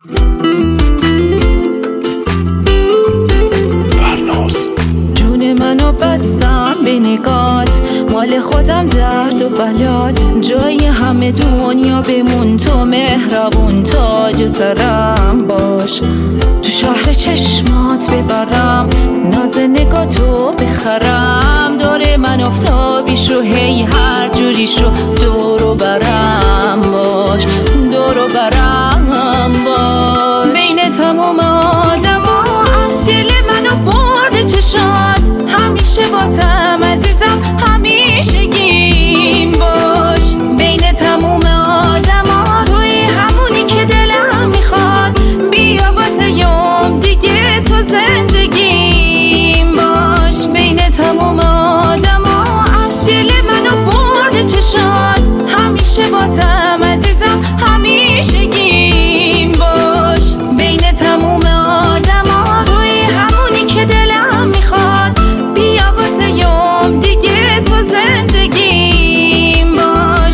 جون منو بستم به نگات، مال خودم درد و بلات، جای همه دنیا بمون، تو مهربون تاج سرم باش، تو شهر چشمات ببرم، ناز نگاتو بخرم، دور من افتابیش رو هی هر جوریش رو دورو برم باش، دورو برم باش. بین تمام آدما دل منو برده چشات، همیشه باتم عزیزم، همیشه گیم باش. بین تموم آدما توی همونی که دلم میخواد، بیا واسه یوم دیگه تو زندگیم باش. بین تموم آدما دل منو برده چشات، همیشه باتم عزیزم، همیشه گیم باش. بین تموم آدما توی همونی که دلم میخواد، بیا واسه یوم دیگه تو زندگیم باش.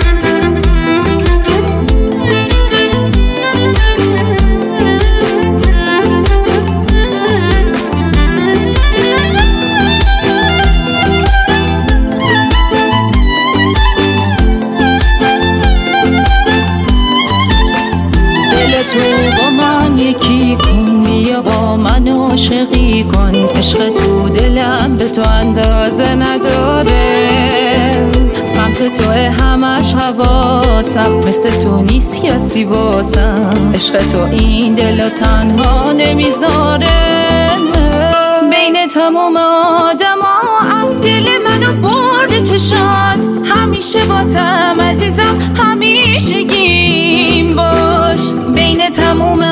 دل تو با من یکی کن، بیا با من عاشقی کن، عشق تو دلم به تو اندازه نداره، سمت تو همش حواسم، مثل تو نیست کسی واسم، عشق تو این دل تنها نمیذاره. بین تمام آدما دل منو برده چشات، همیشه باتم عزیزم، همیشه گیم باش. بین تمام